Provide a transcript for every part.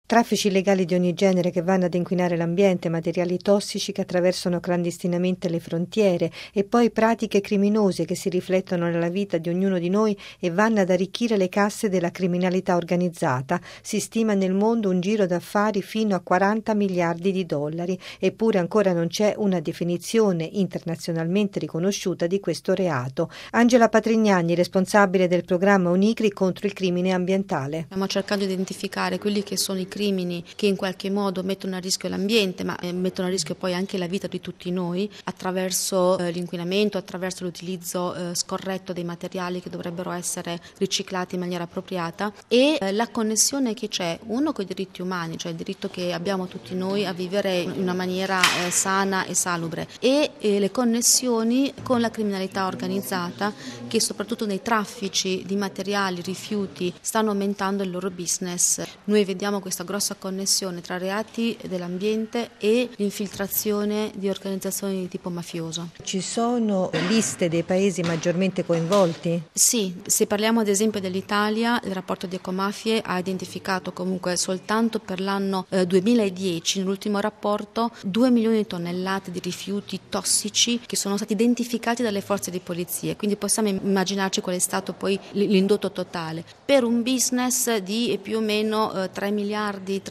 Traffici illegali di ogni genere che vanno ad inquinare l'ambiente, materiali tossici che attraversano clandestinamente le frontiere e poi pratiche criminose che si riflettono nella vita di ognuno di noi e vanno ad arricchire le casse della criminalità organizzata. Si stima nel mondo un giro d'affari fino a 40 miliardi di dollari, eppure ancora non c'è una definizione internazionalmente riconosciuta di questo reato. Angela Patrignani, responsabile del programma UNICRI contro il crimine ambientale. Stiamo cercando di identificare quelli che sono i crimini che in qualche modo mettono a rischio l'ambiente, ma mettono a rischio poi anche la vita di tutti noi attraverso l'inquinamento, attraverso l'utilizzo scorretto dei materiali che dovrebbero essere riciclati in maniera appropriata, e la connessione che c'è, uno con i diritti umani, cioè il diritto che abbiamo tutti noi a vivere in una maniera sana e salubre, e le connessioni con la criminalità organizzata, che soprattutto nei traffici di materiali, rifiuti, stanno aumentando il loro business. Noi vediamo questa grossa connessione tra reati dell'ambiente e l'infiltrazione di organizzazioni di tipo mafioso. Ci sono liste dei paesi maggiormente coinvolti? Sì, se parliamo ad esempio dell'Italia, il rapporto di Ecomafie ha identificato comunque soltanto per l'anno 2010, nell'ultimo rapporto, 2 milioni di tonnellate di rifiuti tossici che sono stati identificati dalle forze di polizia, quindi possiamo immaginarci qual è stato poi l'indotto totale, per un business di più o meno 3 miliardi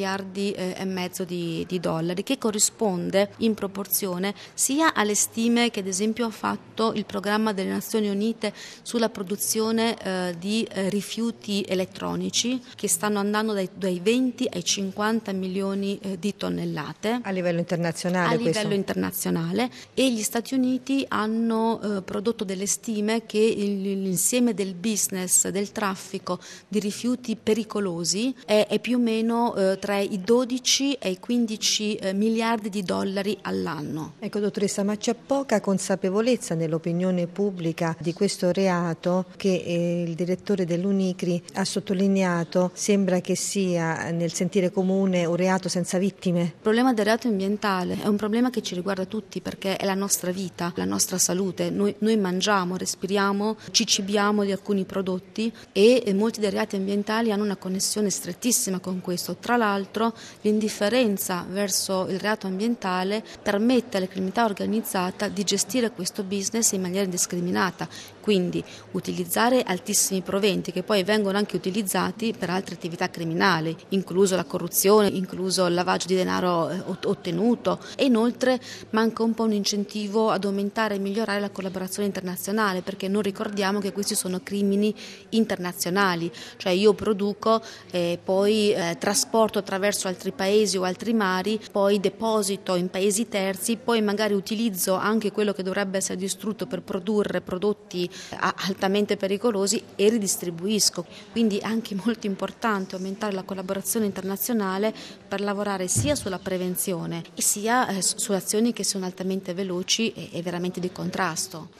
e mezzo di dollari, che corrisponde in proporzione sia alle stime che ad esempio ha fatto il programma delle Nazioni Unite sulla produzione di rifiuti elettronici, che stanno andando dai 20 ai 50 milioni di tonnellate a livello internazionale. Internazionale, e gli Stati Uniti hanno prodotto delle stime che l'insieme del business del traffico di rifiuti pericolosi è più o meno tra i 12 e i 15 miliardi di dollari all'anno. Ecco, dottoressa, ma c'è poca consapevolezza nell'opinione pubblica di questo reato che il direttore dell'UNICRI ha sottolineato. Sembra che sia nel sentire comune un reato senza vittime. Il problema del reato ambientale è un problema che ci riguarda tutti, perché è la nostra vita, la nostra salute. Noi mangiamo, respiriamo, ci cibiamo di alcuni prodotti, e molti dei reati ambientali hanno una connessione strettissima con questo. Tra l'altro, l'indifferenza verso il reato ambientale permette alla criminalità organizzata di gestire questo business in maniera indiscriminata, quindi utilizzare altissimi proventi che poi vengono anche utilizzati per altre attività criminali, incluso la corruzione, incluso il lavaggio di denaro ottenuto, e inoltre manca un po' un incentivo ad aumentare e migliorare la collaborazione internazionale, perché non ricordiamo che questi sono crimini internazionali, cioè io produco, poi trasporto attraverso altri paesi o altri mari, poi deposito in paesi terzi, poi magari utilizzo anche quello che dovrebbe essere distrutto per produrre prodotti altamente pericolosi e ridistribuisco. Quindi è anche molto importante aumentare la collaborazione internazionale per lavorare sia sulla prevenzione e sia su azioni che sono altamente veloci e veramente di contrasto.